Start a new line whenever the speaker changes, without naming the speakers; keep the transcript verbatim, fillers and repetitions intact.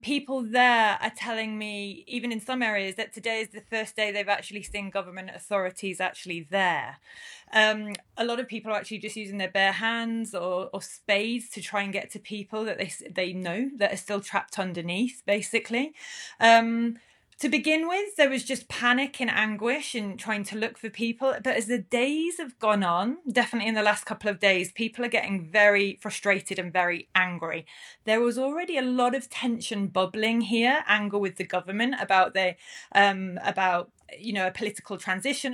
people there are telling me, even in some areas, that today is the first day they've actually seen government authorities actually there. Um, a lot of people are actually just using their bare hands or, or spades to try and get to people that they they know that are still trapped underneath, basically. Um, to begin with, there was just panic and anguish and trying to look for people. But as the days have gone on, definitely in the last couple of days, people are getting very frustrated and very angry. There was already a lot of tension bubbling here, anger with the government about the um, about you know a political transition.